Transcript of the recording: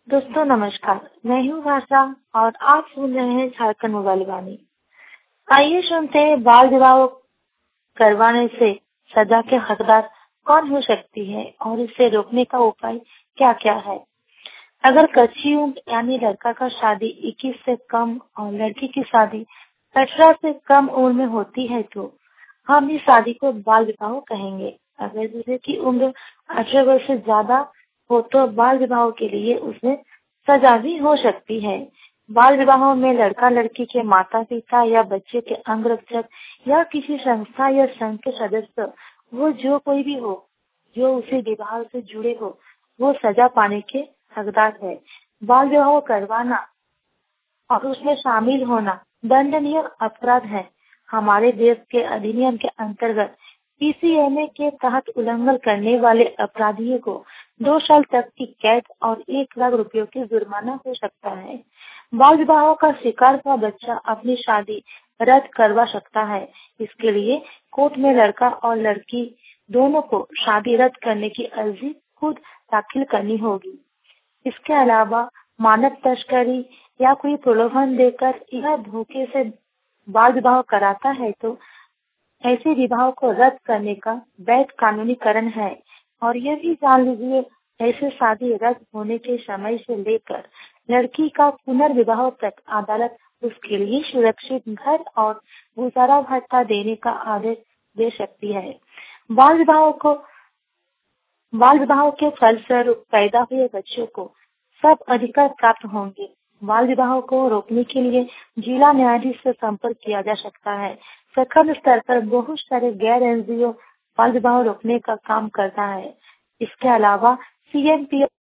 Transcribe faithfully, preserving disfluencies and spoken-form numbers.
दोस्तों नमस्कार, मैं हूँ भाषा और आप सुन रहे हैं झारखंड मोबाइल वाणी। आइए सुनते हैं बाल विवाह करवाने से सजा के हकदार कौन हो सकती है और इसे रोकने का उपाय क्या क्या है। अगर कच्ची उम्र यानी लड़का का शादी इक्कीस से कम और लड़की की शादी अठारह से कम उम्र में होती है तो हम इस शादी को बाल विवाह कहेंगे। अगर दूल्हे की उम्र अठारह वर्ष से ज्यादा हो तो बाल विवाह के लिए उसमें सजा भी हो सकती है। बाल विवाह में लड़का लड़की के माता पिता या बच्चे के अंगरक्षक या किसी संस्था या संघ के सदस्य, वो जो कोई भी हो जो उसे विवाह से जुड़े हो, वो सजा पाने के हकदार है। बाल विवाह करवाना और उसमें शामिल होना दंडनीय अपराध है। हमारे देश के अधिनियम के अंतर्गत पीसीएमए के तहत उल्लंघन करने वाले अपराधियों को दो साल तक की कैद और एक लाख रुपयों की जुर्माना हो सकता है। बाल विवाह का शिकार का बच्चा अपनी शादी रद्द करवा सकता है। इसके लिए कोर्ट में लड़का और लड़की दोनों को शादी रद्द करने की अर्जी खुद दाखिल करनी होगी। इसके अलावा मानव तस्करी या कोई प्रलोभन देकर या धोखे से बाल विवाह कराता है तो ऐसे विवाह को रद्द करने का वैध कानूनीकरण है। और ये भी जान लीजिए, ऐसे शादी रद्द होने के समय से लेकर लड़की का पुनर्विवाह तक अदालत उसके लिए सुरक्षित घर और गुजारा भत्ता देने का आदेश दे सकती है। बाल विवाह को बाल विवाह के फलस्वरूप पैदा हुए बच्चों को सब अधिकार प्राप्त होंगे। बाल विवाह को रोकने के लिए जिला न्यायाधीश से संपर्क किया जा सकता है। प्रखंड स्तर पर बहुत सारे गैर एनजीओ बाल विवाह रोकने का काम करता है। इसके अलावा सीएमपी